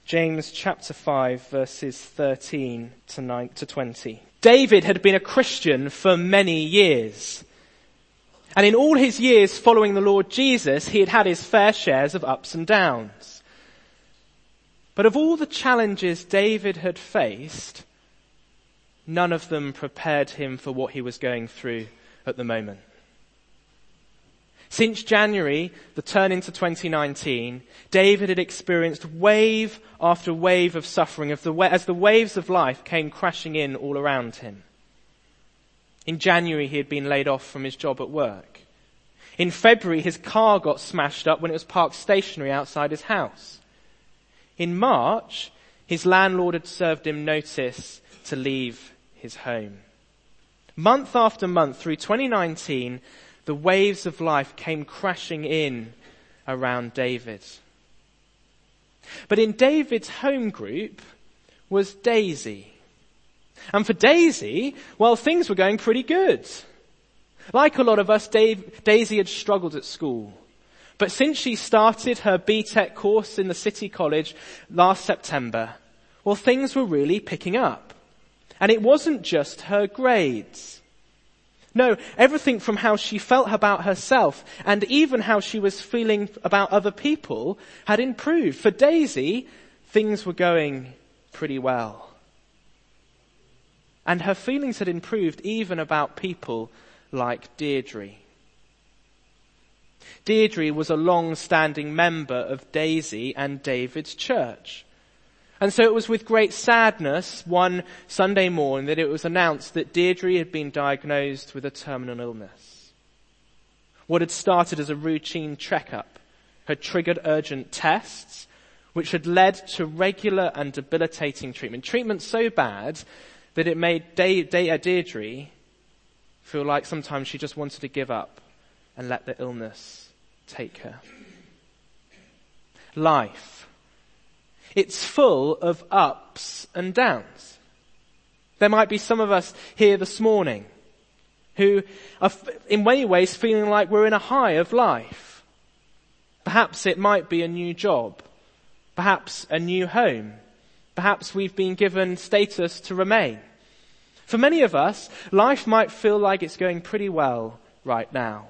James chapter 5, verses 13 to 20. David had been a Christian for many years. And in all his years following the Lord Jesus, he had had his fair shares of ups and downs. But of all the challenges David had faced, none of them prepared him for what he was going through at the moment. Since January, the turn into 2019, David had experienced wave after wave of suffering as the waves of life came crashing in all around him. In January, he had been laid off from his job at work. In February, his car got smashed up when it was parked stationary outside his house. In March, his landlord had served him notice to leave his home. Month after month through 2019, the waves of life came crashing in around David. But in David's home group was Daisy. And for Daisy, well, things were going pretty good. Like a lot of us, Daisy had struggled at school. But since she started her BTEC course in the City College last September, well, things were really picking up. And it wasn't just her grades. No, everything from how she felt about herself and even how she was feeling about other people had improved. For Daisy, things were going pretty well. And her feelings had improved even about people like Deirdre. Deirdre was a long-standing member of Daisy and David's church. And so it was with great sadness one Sunday morning that it was announced that Deirdre had been diagnosed with a terminal illness. What had started as a routine checkup had triggered urgent tests, which had led to regular and debilitating treatment. Treatment so bad that it made Deirdre feel like sometimes she just wanted to give up and let the illness take her. Life. It's full of ups and downs. There might be some of us here this morning who are in many ways feeling like we're in a high of life. Perhaps it might be a new job. Perhaps a new home. Perhaps we've been given status to remain. For many of us, life might feel like it's going pretty well right now.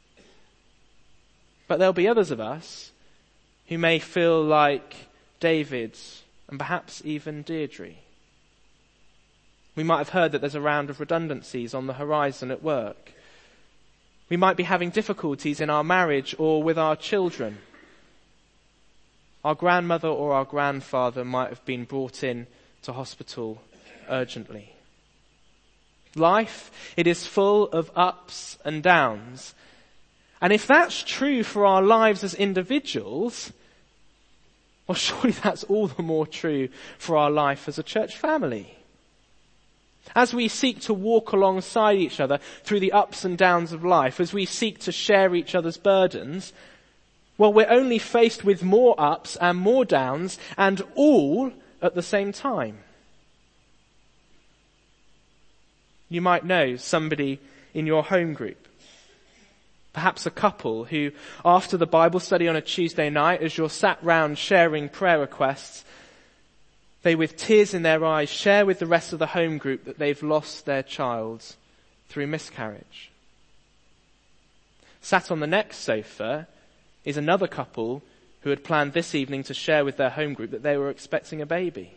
But there'll be others of us who may feel like David, and perhaps even Deirdre. We might have heard that there's a round of redundancies on the horizon at work. We might be having difficulties in our marriage or with our children. Our grandmother or our grandfather might have been brought in to hospital urgently. Life, it is full of ups and downs. And if that's true for our lives as individuals, well, surely that's all the more true for our life as a church family. As we seek to walk alongside each other through the ups and downs of life, as we seek to share each other's burdens, well, we're only faced with more ups and more downs, and all at the same time. You might know somebody in your home group. Perhaps a couple who, after the Bible study on a Tuesday night, as you're sat round sharing prayer requests, they with tears in their eyes share with the rest of the home group that they've lost their child through miscarriage. Sat on the next sofa is another couple who had planned this evening to share with their home group that they were expecting a baby.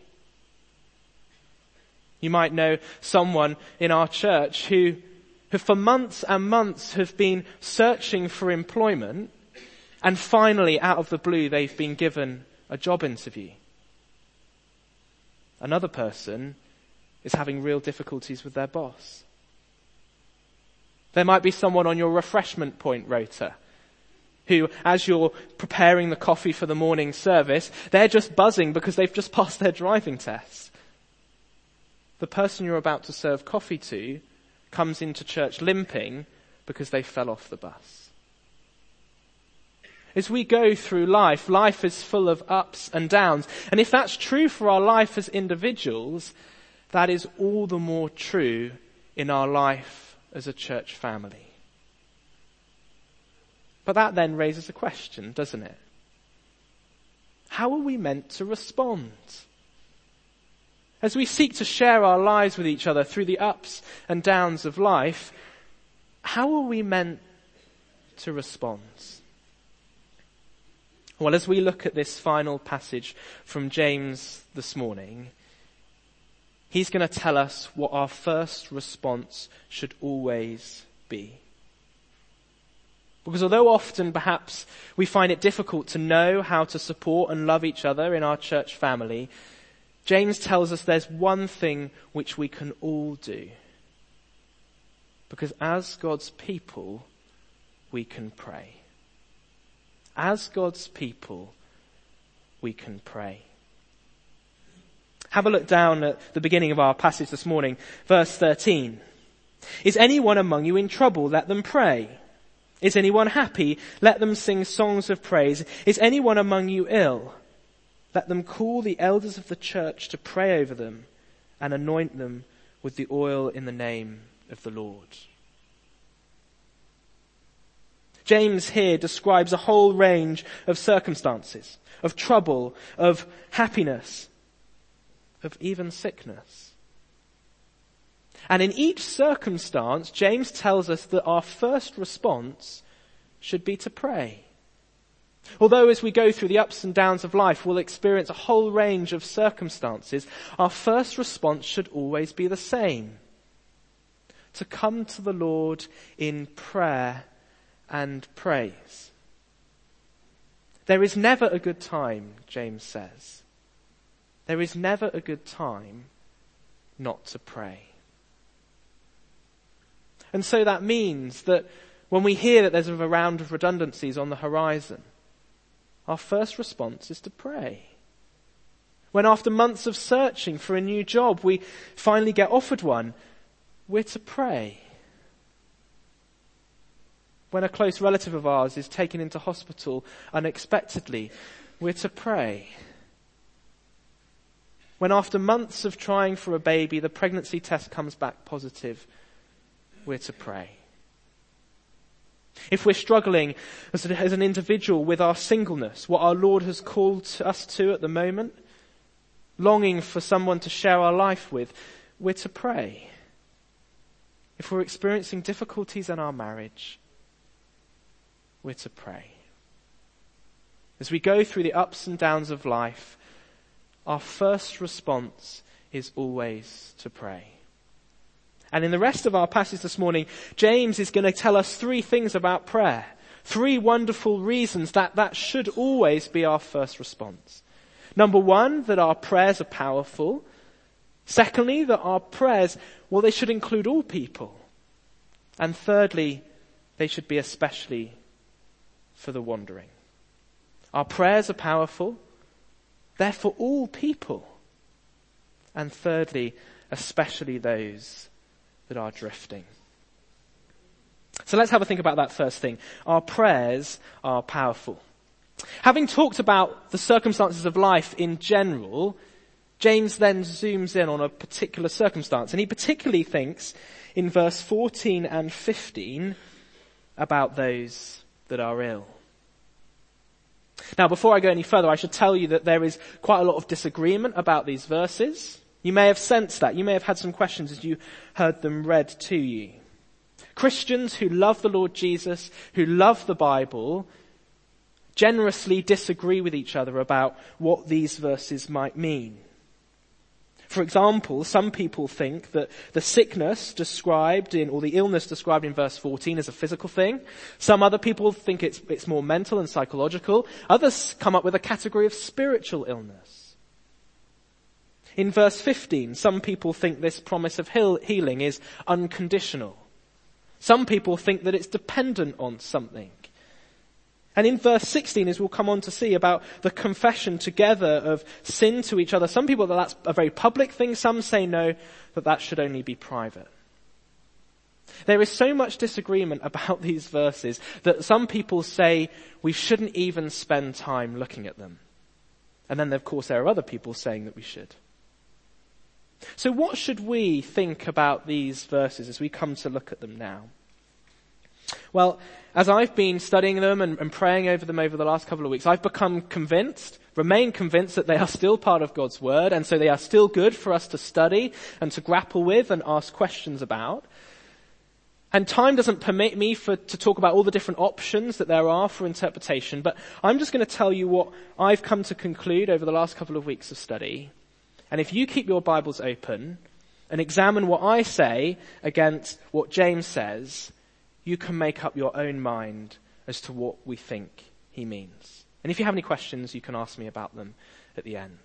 You might know someone in our church who for months and months have been searching for employment, and finally, out of the blue, they've been given a job interview. Another person is having real difficulties with their boss. There might be someone on your refreshment point rota who, as you're preparing the coffee for the morning service, they're just buzzing because they've just passed their driving test. The person you're about to serve coffee to comes into church limping because they fell off the bus. As we go through life, life is full of ups and downs. And if that's true for our life as individuals, that is all the more true in our life as a church family. But that then raises a question, doesn't it? how are we meant to respond? As we seek to share our lives with each other through the ups and downs of life, how are we meant to respond? Well, as we look at this final passage from James this morning, he's going to tell us what our first response should always be. Because although often perhaps we find it difficult to know how to support and love each other in our church family, James tells us there's one thing which we can all do. Because as God's people, we can pray. As God's people, we can pray. Have a look down at the beginning of our passage this morning, verse 13. Is anyone among you in trouble? Let them pray. Is anyone happy? Let them sing songs of praise. Is anyone among you ill? Let them call the elders of the church to pray over them and anoint them with the oil in the name of the Lord. James here describes a whole range of circumstances, of trouble, of happiness, of even sickness. And in each circumstance, James tells us that our first response should be to pray. Although as we go through the ups and downs of life, we'll experience a whole range of circumstances, our first response should always be the same. To come to the Lord in prayer and praise. There is never a good time, James says. There is never a good time not to pray. And so that means that when we hear that there's a round of redundancies on the horizon, our first response is to pray. When after months of searching for a new job, we finally get offered one, we're to pray. When a close relative of ours is taken into hospital unexpectedly, we're to pray. When after months of trying for a baby, the pregnancy test comes back positive, we're to pray. If we're struggling as an individual with our singleness, what our Lord has called us to at the moment, longing for someone to share our life with, we're to pray. If we're experiencing difficulties in our marriage, we're to pray. As we go through the ups and downs of life, our first response is always to pray. And in the rest of our passage this morning, James is going to tell us three things about prayer. Three wonderful reasons that should always be our first response. Number one, that our prayers are powerful. Secondly, that our prayers, well, they should include all people. And thirdly, they should be especially for the wandering. Our prayers are powerful. They're for all people. And thirdly, especially those that are drifting. So let's have a think about that first thing. Our prayers are powerful. Having talked about the circumstances of life in general, James then zooms in on a particular circumstance, and he particularly thinks in verse 14 and 15 about those that are ill. Now, before I go any further, I should tell you that there is quite a lot of disagreement about these verses. You may have sensed that. You may have had some questions as you heard them read to you. Christians who love the Lord Jesus, who love the Bible, generously disagree with each other about what these verses might mean. For example, some people think that the sickness described in, or the illness described in verse 14 is a physical thing. Some other people think it's more mental and psychological. Others come up with a category of spiritual illness. In verse 15, some people think this promise of healing is unconditional. Some people think that it's dependent on something. And in verse 16, as we'll come on to see about the confession together of sin to each other, some people that that's a very public thing. Some say no, that should only be private. There is so much disagreement about these verses that some people say we shouldn't even spend time looking at them. And then, of course, there are other people saying that we should. So what should we think about these verses as we come to look at them now? Well, as I've been studying them and praying over them over the last couple of weeks, I've become convinced remain convinced that they are still part of God's word, and so they are still good for us to study and to grapple with and ask questions about. And time doesn't permit me to talk about all the different options that there are for interpretation, but I'm just going to tell you what I've come to conclude over the last couple of weeks of study. And if you keep your Bibles open and examine what I say against what James says, you can make up your own mind as to what we think he means. And if you have any questions, you can ask me about them at the end.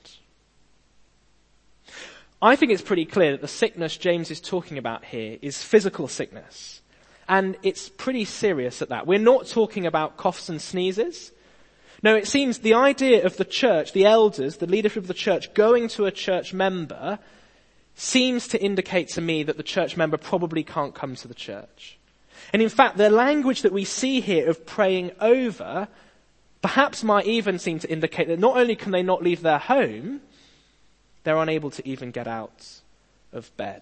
I think it's pretty clear that the sickness James is talking about here is physical sickness. And it's pretty serious at that. We're not talking about coughs and sneezes. No, it seems the idea of the church, the elders, the leadership of the church going to a church member seems to indicate to me that the church member probably can't come to the church. And in fact, the language that we see here of praying over perhaps might even seem to indicate that not only can they not leave their home, they're unable to even get out of bed.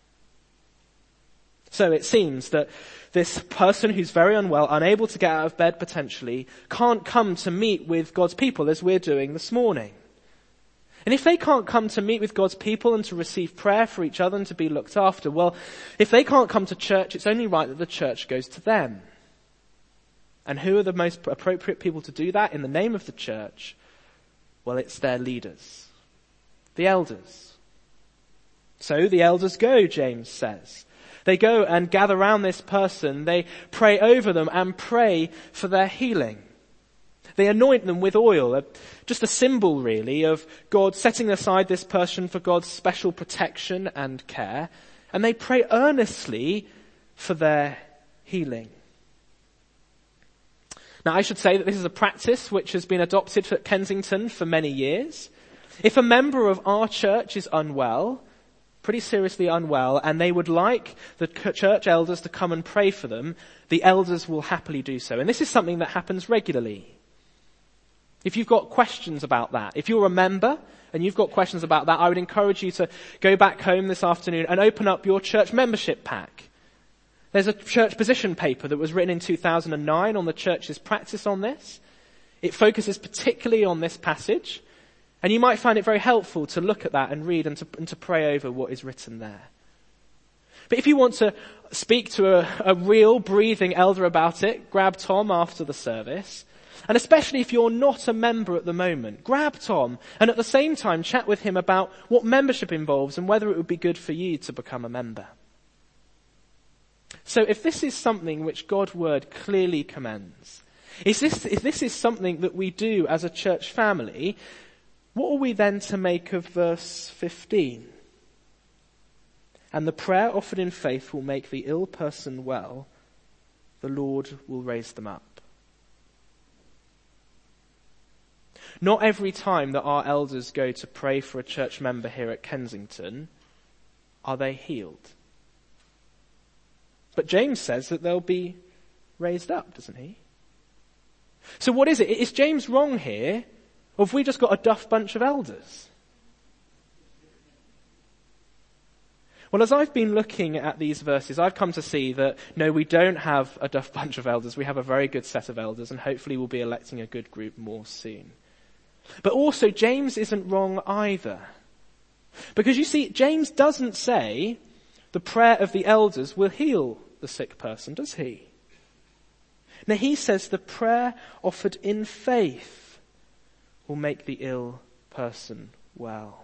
So it seems that this person who's very unwell, unable to get out of bed potentially, can't come to meet with God's people as we're doing this morning. And if they can't come to meet with God's people and to receive prayer for each other and to be looked after, well, if they can't come to church, it's only right that the church goes to them. And who are the most appropriate people to do that in the name of the church? Well, it's their leaders. The elders. So the elders go, James says. They go and gather around this person. They pray over them and pray for their healing. They anoint them with oil, just a symbol really of God setting aside this person for God's special protection and care. And they pray earnestly for their healing. Now I should say that this is a practice which has been adopted at Kensington for many years. If a member of our church is unwell, pretty seriously unwell, and they would like the church elders to come and pray for them, the elders will happily do so. And this is something that happens regularly. If you've got questions about that, if you're a member and you've got questions about that, I would encourage you to go back home this afternoon and open up your church membership pack. There's a church position paper that was written in 2009 on the church's practice on this. It focuses particularly on this passage. And you might find it very helpful to look at that and read and to pray over what is written there. But if you want to speak to a real breathing elder about it, grab Tom after the service. And especially if you're not a member at the moment, grab Tom and at the same time chat with him about what membership involves and whether it would be good for you to become a member. So if this is something which God's word clearly commends, if this is something that we do as a church family, what are we then to make of verse 15? And the prayer offered in faith will make the ill person well. The Lord will raise them up. Not every time that our elders go to pray for a church member here at Kensington are they healed. But James says that they'll be raised up, doesn't he? So what is it? Is James wrong here? Or have we just got a duff bunch of elders? Well, as I've been looking at these verses, I've come to see that, no, we don't have a duff bunch of elders. We have a very good set of elders, and hopefully we'll be electing a good group more soon. But also, James isn't wrong either. Because you see, James doesn't say the prayer of the elders will heal the sick person, does he? Now, he says the prayer offered in faith will make the ill person well.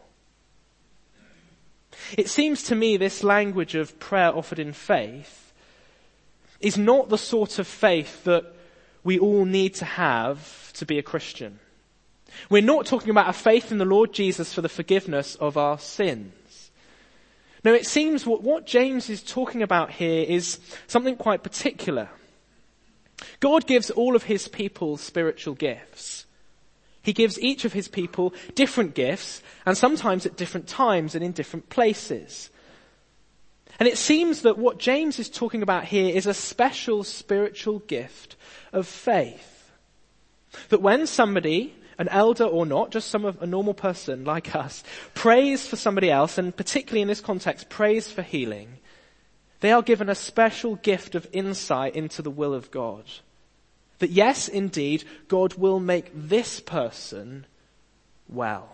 It seems to me this language of prayer offered in faith is not the sort of faith that we all need to have to be a Christian. We're not talking about a faith in the Lord Jesus for the forgiveness of our sins. No, it seems what James is talking about here is something quite particular. God gives all of his people spiritual gifts. He gives each of his people different gifts, and sometimes at different times and in different places. And it seems that what James is talking about here is a special spiritual gift of faith. That when somebody, an elder or not, just a normal person like us, prays for somebody else, and particularly in this context, prays for healing, they are given a special gift of insight into the will of God. That yes, indeed, God will make this person well.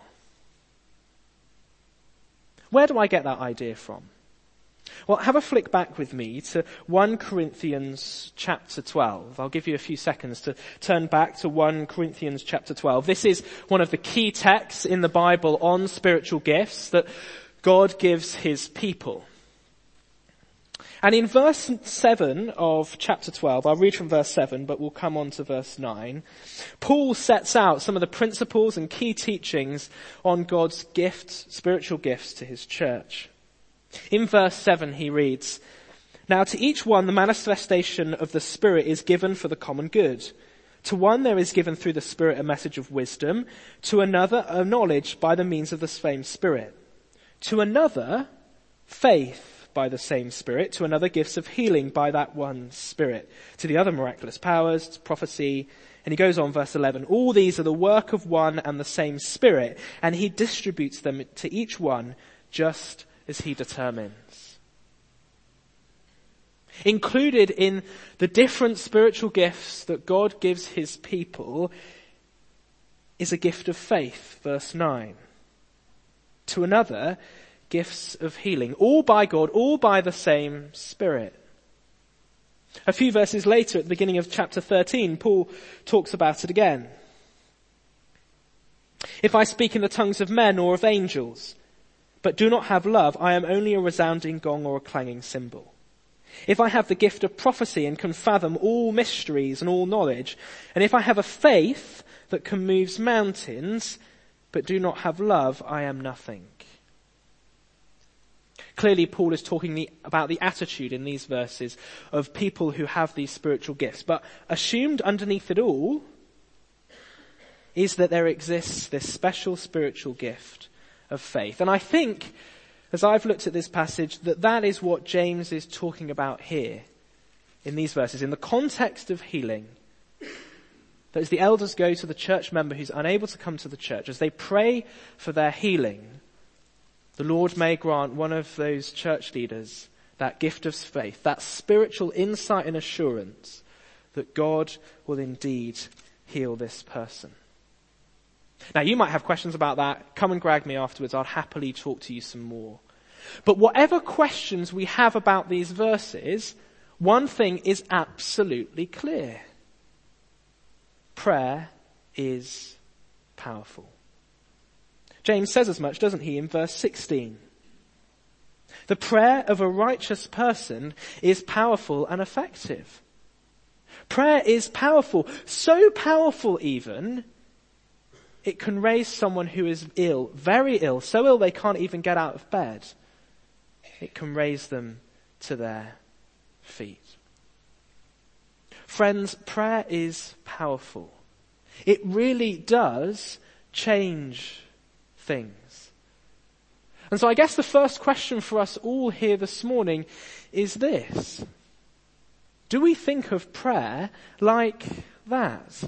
Where do I get that idea from? Well, have a flick back with me to 1 Corinthians chapter 12. I'll give you a few seconds to turn back to 1 Corinthians chapter 12. This is one of the key texts in the Bible on spiritual gifts that God gives his people. And in verse 7 of chapter 12, I'll read from verse 7, but we'll come on to verse 9, Paul sets out some of the principles and key teachings on God's gifts, spiritual gifts to his church. In verse 7 he reads, "Now to each one the manifestation of the Spirit is given for the common good. To one there is given through the Spirit a message of wisdom, to another a knowledge by the means of the same Spirit, to another faith by the same Spirit, to another gifts of healing by that one Spirit, to the other miraculous powers, prophecy." And he goes on, verse 11, "All these are the work of one and the same Spirit, and he distributes them to each one just as he determines." Included in the different spiritual gifts that God gives his people is a gift of faith, verse 9. To another, gifts of healing, all by God, all by the same Spirit. A few verses later, at the beginning of chapter 13, Paul talks about it again. "If I speak in the tongues of men or of angels, but do not have love, I am only a resounding gong or a clanging cymbal. If I have the gift of prophecy and can fathom all mysteries and all knowledge, and if I have a faith that can move mountains, but do not have love, I am nothing." Clearly, Paul is talking about the attitude in these verses of people who have these spiritual gifts. But assumed underneath it all is that there exists this special spiritual gift of faith. And I think, as I've looked at this passage, that is what James is talking about here in these verses. In the context of healing, that as the elders go to the church member who's unable to come to the church, as they pray for their healing, the Lord may grant one of those church leaders that gift of faith, that spiritual insight and assurance that God will indeed heal this person. Now, you might have questions about that. Come and grab me afterwards. I'll happily talk to you some more. But whatever questions we have about these verses, one thing is absolutely clear. Prayer is powerful. James says as much, doesn't he, in verse 16? The prayer of a righteous person is powerful and effective. Prayer is powerful, so powerful even, it can raise someone who is ill, very ill, so ill they can't even get out of bed. It can raise them to their feet. Friends, prayer is powerful. It really does change things. And so I guess the first question for us all here this morning is this: do we think of prayer like that?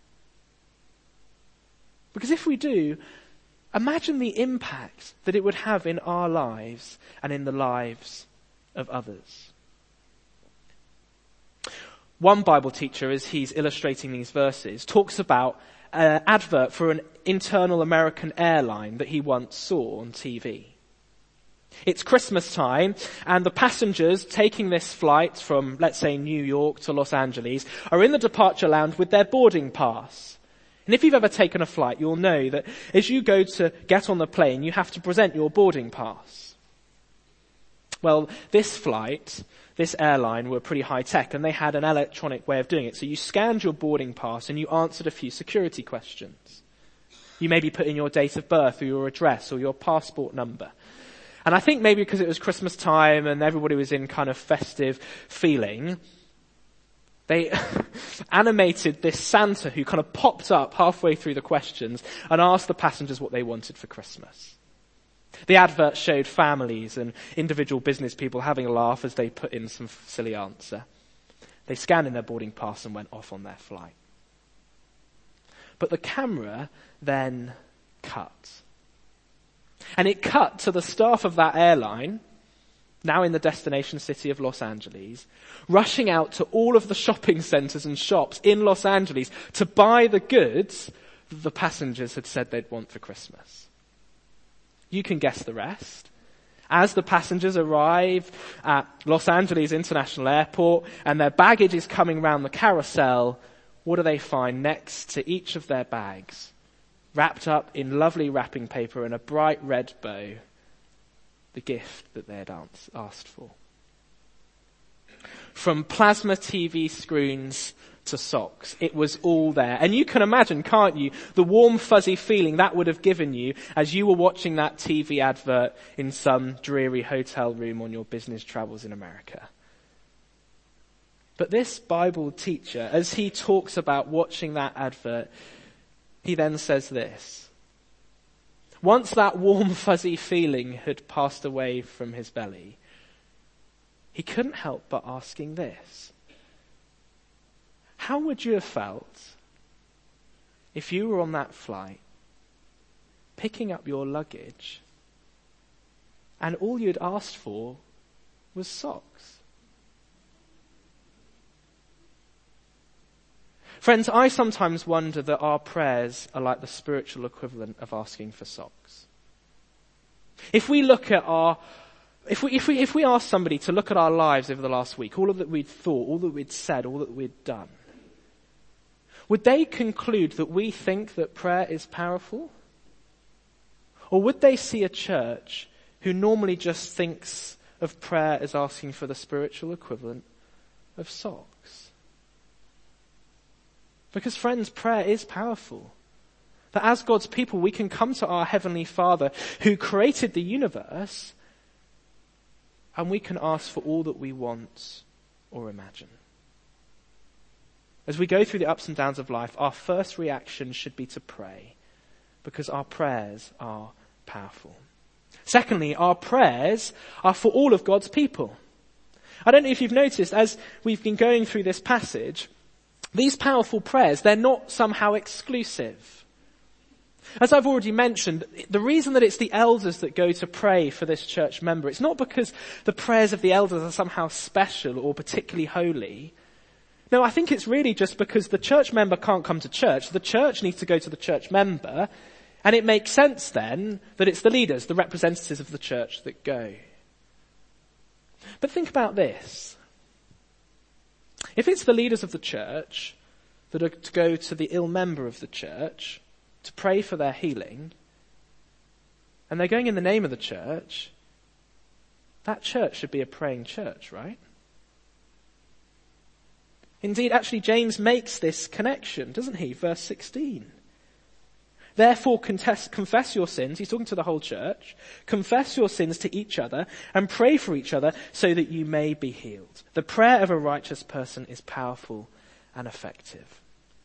Because if we do, imagine the impact that it would have in our lives and in the lives of others. One Bible teacher, as he's illustrating these verses, talks about an advert for an internal American airline that he once saw on TV. It's Christmas time, and the passengers taking this flight from, let's say, New York to Los Angeles are in the departure lounge with their boarding pass. And if you've ever taken a flight, you'll know that as you go to get on the plane, you have to present your boarding pass. Well, this airline were pretty high tech, and they had an electronic way of doing it. So you scanned your boarding pass and you answered a few security questions. You maybe put in your date of birth or your address or your passport number. And I think maybe because it was Christmas time and everybody was in kind of festive feeling, they animated this Santa who kind of popped up halfway through the questions and asked the passengers what they wanted for Christmas. The advert showed families and individual business people having a laugh as they put in some silly answer. They scanned in their boarding pass and went off on their flight. But the camera then cut. And it cut to the staff of that airline, now in the destination city of Los Angeles, rushing out to all of the shopping centers and shops in Los Angeles to buy the goods that the passengers had said they'd want for Christmas. You can guess the rest. As the passengers arrive at Los Angeles International Airport and their baggage is coming round the carousel, what do they find next to each of their bags? Wrapped up in lovely wrapping paper and a bright red bow, the gift that they had asked for. From plasma TV screens to socks, it was all there. And you can imagine, can't you, the warm fuzzy feeling that would have given you as you were watching that TV advert in some dreary hotel room on your business travels in America. But this Bible teacher, as he talks about watching that advert, he then says this: once that warm fuzzy feeling had passed away from his belly, he couldn't help but asking this: how would you have felt if you were on that flight, picking up your luggage, and all you'd asked for was socks? Friends, I sometimes wonder that our prayers are like the spiritual equivalent of asking for socks. If we look at if we ask somebody to look at our lives over the last week, all of that we'd thought, all that we'd said, all that we'd done, would they conclude that we think that prayer is powerful? Or would they see a church who normally just thinks of prayer as asking for the spiritual equivalent of socks? Because friends, prayer is powerful. That as God's people, we can come to our Heavenly Father who created the universe, and we can ask for all that we want or imagine. As we go through the ups and downs of life, our first reaction should be to pray, because our prayers are powerful. Secondly, our prayers are for all of God's people. I don't know if you've noticed, as we've been going through this passage, these powerful prayers, they're not somehow exclusive. As I've already mentioned, the reason that it's the elders that go to pray for this church member, it's not because the prayers of the elders are somehow special or particularly holy. No, I think it's really just because the church member can't come to church. The church needs to go to the church member, and it makes sense then that it's the leaders, the representatives of the church that go. But think about this. If it's the leaders of the church that are to go to the ill member of the church to pray for their healing, and they're going in the name of the church, that church should be a praying church, right? Indeed, actually, James makes this connection, doesn't he? Verse 16. Therefore, confess your sins. He's talking to the whole church. Confess your sins to each other and pray for each other so that you may be healed. The prayer of a righteous person is powerful and effective.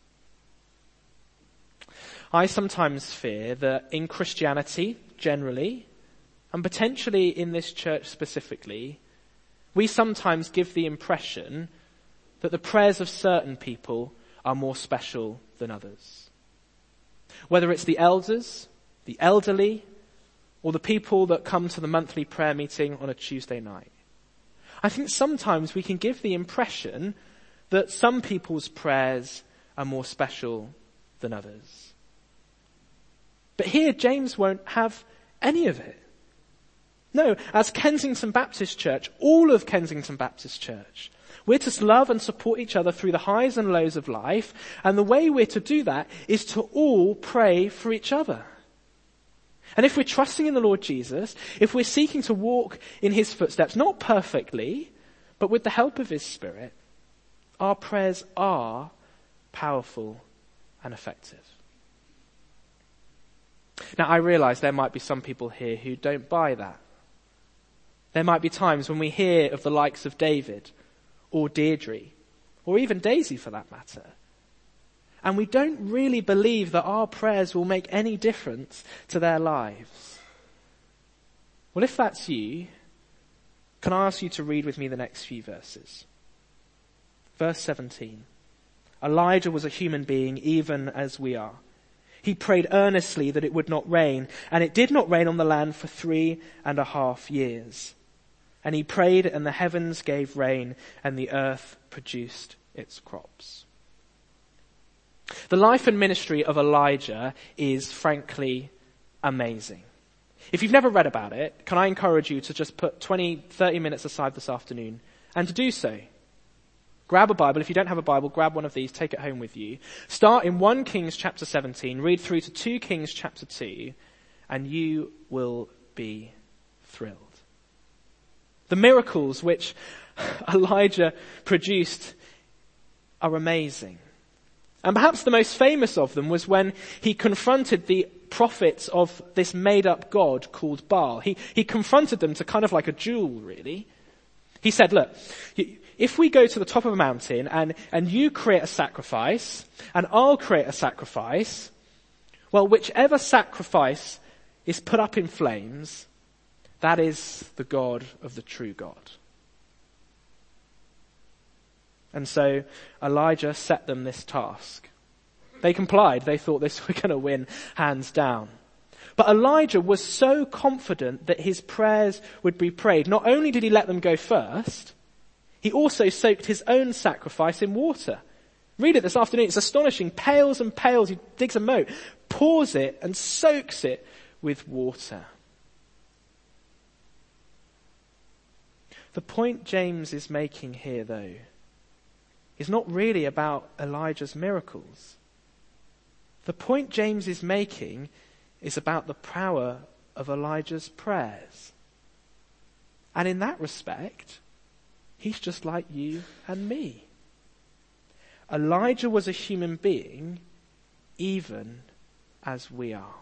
I sometimes fear that in Christianity, generally, and potentially in this church specifically, we sometimes give the impression that the prayers of certain people are more special than others. Whether it's the elders, the elderly, or the people that come to the monthly prayer meeting on a Tuesday night. I think sometimes we can give the impression that some people's prayers are more special than others. But here, James won't have any of it. No, as Kensington Baptist Church, all of Kensington Baptist Church, we're to love and support each other through the highs and lows of life, and the way we're to do that is to all pray for each other. And if we're trusting in the Lord Jesus, if we're seeking to walk in his footsteps, not perfectly, but with the help of his Spirit, our prayers are powerful and effective. Now, I realize there might be some people here who don't buy that. There might be times when we hear of the likes of David, or Deirdre, or even Daisy for that matter, and we don't really believe that our prayers will make any difference to their lives. Well, if that's you, can I ask you to read with me the next few verses? Verse 17. Elijah was a human being even as we are. He prayed earnestly that it would not rain, and it did not rain on the land for 3.5 years. And he prayed, and the heavens gave rain, and the earth produced its crops. The life and ministry of Elijah is frankly amazing. If you've never read about it, can I encourage you to just put 20-30 minutes aside this afternoon and to do so? Grab a Bible. If you don't have a Bible, grab one of these, take it home with you. Start in 1 Kings chapter 17, read through to 2 Kings chapter 2, and you will be thrilled. The miracles which Elijah produced are amazing. And perhaps the most famous of them was when he confronted the prophets of this made-up god called Baal. He confronted them to kind of like a duel, really. He said, look, if we go to the top of a mountain and you create a sacrifice and I'll create a sacrifice, well, whichever sacrifice is put up in flames, that is the God of the true God. And so Elijah set them this task. They complied. They thought this were going to win hands down. But Elijah was so confident that his prayers would be prayed. Not only did he let them go first, he also soaked his own sacrifice in water. Read it this afternoon. It's astonishing. Pails and pails. He digs a moat, pours it and soaks it with water. The point James is making here, though, is not really about Elijah's miracles. The point James is making is about the power of Elijah's prayers. And in that respect, he's just like you and me. Elijah was a human being, even as we are.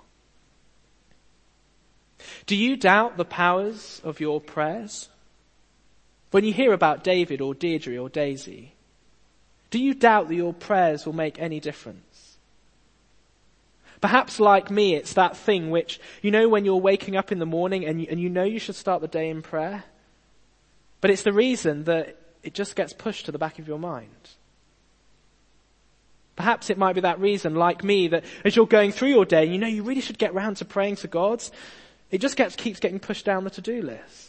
Do you doubt the powers of your prayers? When you hear about David or Deirdre or Daisy, do you doubt that your prayers will make any difference? Perhaps like me, it's that thing which, you know, when you're waking up in the morning and you know you should start the day in prayer, but it's the reason that it just gets pushed to the back of your mind. Perhaps it might be that reason, like me, that as you're going through your day, you know you really should get round to praying to God, it just keeps getting pushed down the to-do list.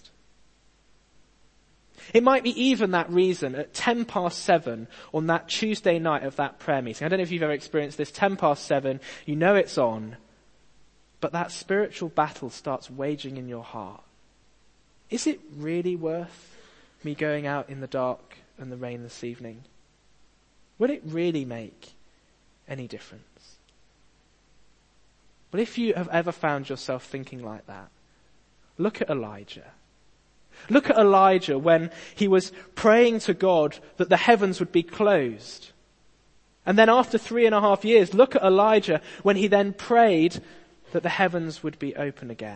It might be even that reason at 7:10 on that Tuesday night of that prayer meeting. I don't know if you've ever experienced this. 7:10, you know it's on, but that spiritual battle starts waging in your heart. Is it really worth me going out in the dark and the rain this evening? Would it really make any difference? But if you have ever found yourself thinking like that, look at Elijah. Look at Elijah when he was praying to God that the heavens would be closed. And then after 3.5 years, look at Elijah when he then prayed that the heavens would be open again.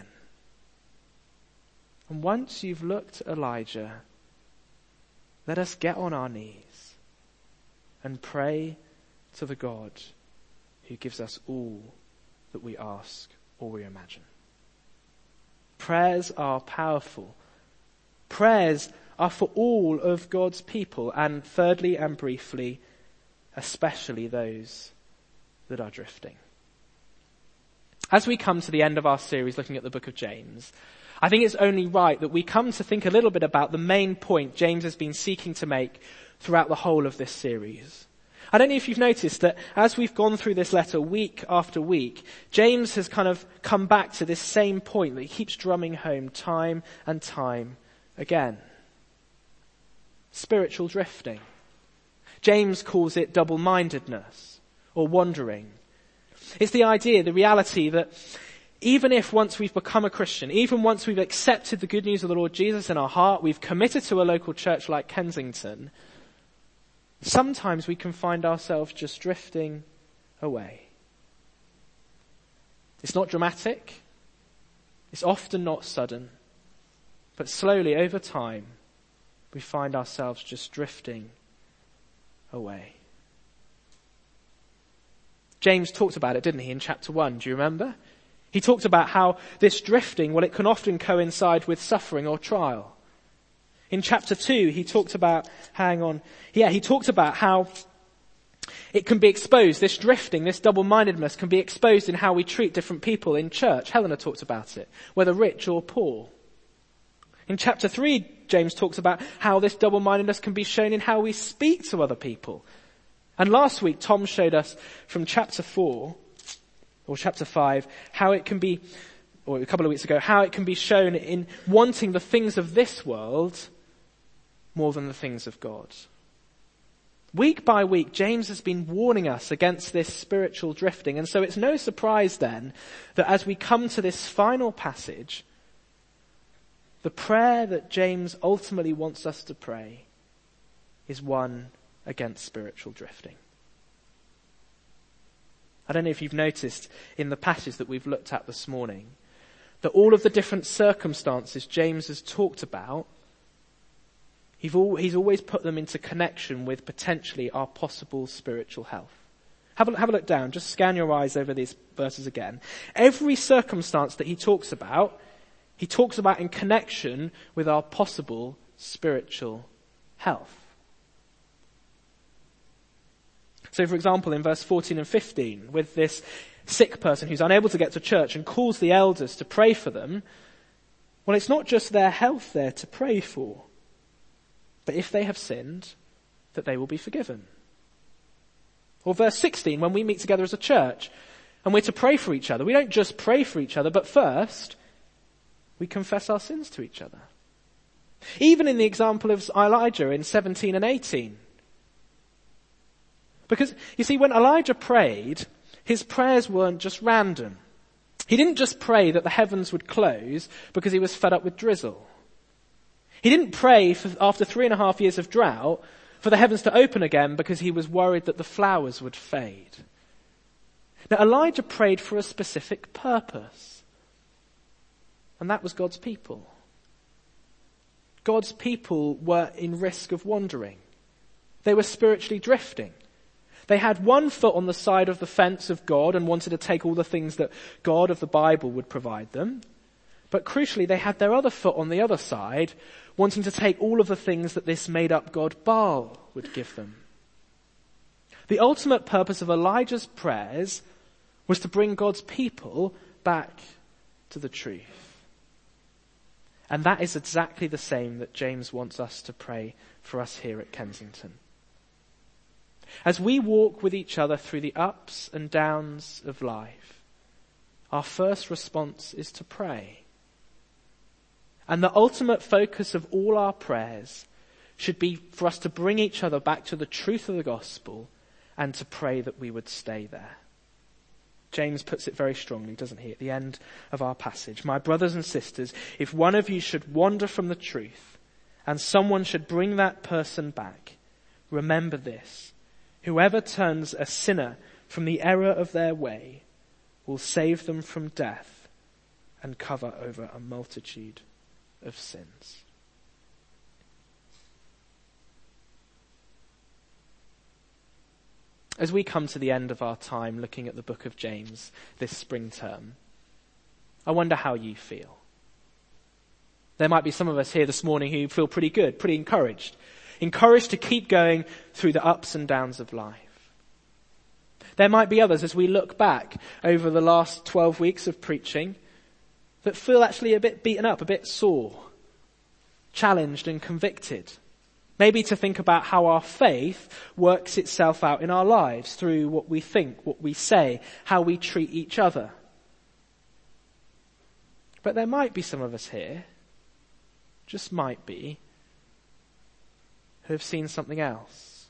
And once you've looked at Elijah, let us get on our knees and pray to the God who gives us all that we ask or we imagine. Prayers are powerful. Prayers are for all of God's people, and thirdly and briefly, especially those that are drifting. As we come to the end of our series looking at the book of James, I think it's only right that we come to think a little bit about the main point James has been seeking to make throughout the whole of this series. I don't know if you've noticed that as we've gone through this letter week after week, James has kind of come back to this same point that he keeps drumming home time and time again. Spiritual drifting. James calls it double-mindedness or wandering. It's the idea, the reality that even if once we've become a Christian, even once we've accepted the good news of the Lord Jesus in our heart, we've committed to a local church like Kensington, sometimes we can find ourselves just drifting away. It's not dramatic. It's often not sudden. But slowly, over time, we find ourselves just drifting away. James talked about it, didn't he, in chapter 1? Do you remember? He talked about how this drifting, well, it can often coincide with suffering or trial. In chapter 2, he talked about how it can be exposed, this drifting, this double-mindedness can be exposed in how we treat different people in church. Helena talked about it, whether rich or poor. In chapter 3, James talks about how this double-mindedness can be shown in how we speak to other people. And last week, Tom showed us from chapter 4, or chapter 5, how it can be, or a couple of weeks ago, how it can be shown in wanting the things of this world more than the things of God. Week by week, James has been warning us against this spiritual drifting, and so it's no surprise then that as we come to this final passage, the prayer that James ultimately wants us to pray is one against spiritual drifting. I don't know if you've noticed in the passage that we've looked at this morning that all of the different circumstances James has talked about, he's always put them into connection with potentially our possible spiritual health. Have a look down, just scan your eyes over these verses again. Every circumstance that he talks about in connection with our possible spiritual health. So for example, in verse 14 and 15, with this sick person who's unable to get to church and calls the elders to pray for them, well, it's not just their health they're to pray for, but if they have sinned, that they will be forgiven. Or verse 16, when we meet together as a church and we're to pray for each other, we don't just pray for each other, but first, we confess our sins to each other. Even in the example of Elijah in 17 and 18. Because, you see, when Elijah prayed, his prayers weren't just random. He didn't just pray that the heavens would close because he was fed up with drizzle. He didn't pray after 3.5 years of drought for the heavens to open again because he was worried that the flowers would fade. Now, Elijah prayed for a specific purpose. And that was God's people. God's people were in risk of wandering. They were spiritually drifting. They had one foot on the side of the fence of God and wanted to take all the things that God of the Bible would provide them. But crucially, they had their other foot on the other side, wanting to take all of the things that this made-up god Baal would give them. The ultimate purpose of Elijah's prayers was to bring God's people back to the truth. And that is exactly the same that James wants us to pray for us here at Kensington. As we walk with each other through the ups and downs of life, our first response is to pray. And the ultimate focus of all our prayers should be for us to bring each other back to the truth of the gospel and to pray that we would stay there. James puts it very strongly, doesn't he, at the end of our passage. My brothers and sisters, if one of you should wander from the truth and someone should bring that person back, remember this. Whoever turns a sinner from the error of their way will save them from death and cover over a multitude of sins. As we come to the end of our time looking at the book of James this spring term, I wonder how you feel. There might be some of us here this morning who feel pretty good, pretty encouraged to keep going through the ups and downs of life. There might be others as we look back over the last 12 weeks of preaching that feel actually a bit beaten up, a bit sore, challenged and convicted. Maybe to think about how our faith works itself out in our lives through what we think, what we say, how we treat each other. But there might be some of us here, just might be, who have seen something else.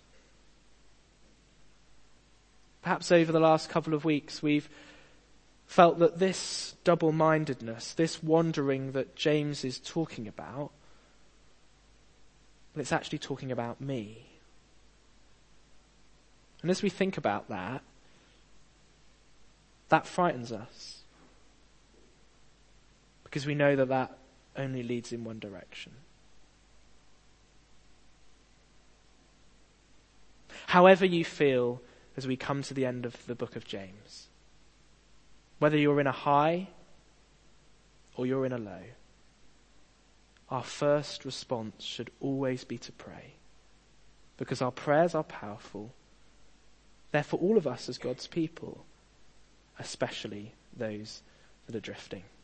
Perhaps over the last couple of weeks we've felt that this double-mindedness, this wandering that James is talking about, well, it's actually talking about me. And as we think about that, that frightens us. Because we know that that only leads in one direction. However you feel as we come to the end of the book of James, whether you're in a high or you're in a low, our first response should always be to pray, because our prayers are powerful. They're for all of us as God's people, especially those that are drifting.